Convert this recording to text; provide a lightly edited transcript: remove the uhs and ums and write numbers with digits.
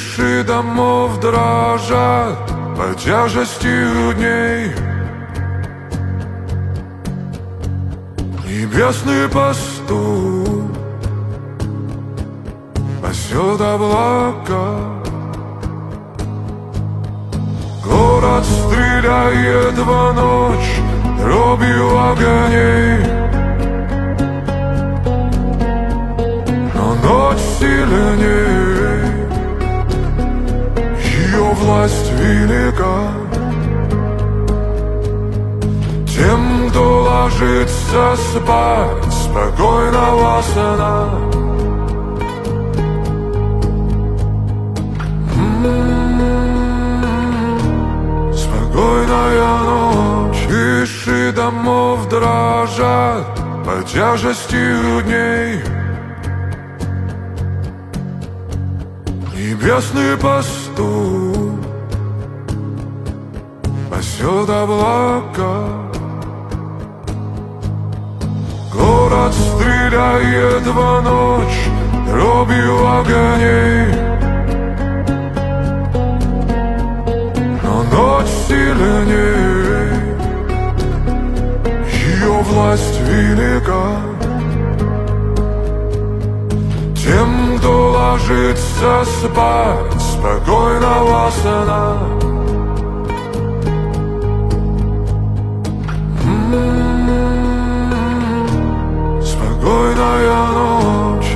Крыши домов дрожат под тяжестью дней. Небесный пастух пасет облака. Город стреляет в ночь дробью огней. Но ночь сильней, ее власть велика. Тем, кто ложится спать спокойного сна, спокойная ночь. Крыши домов дрожат под тяжестью дней. Небесный пастух пасет облака. Город стреляет в ночь дробью огней. Но ночь сильней, ее власть велика. Тем, кто ложится спать спокойного сна,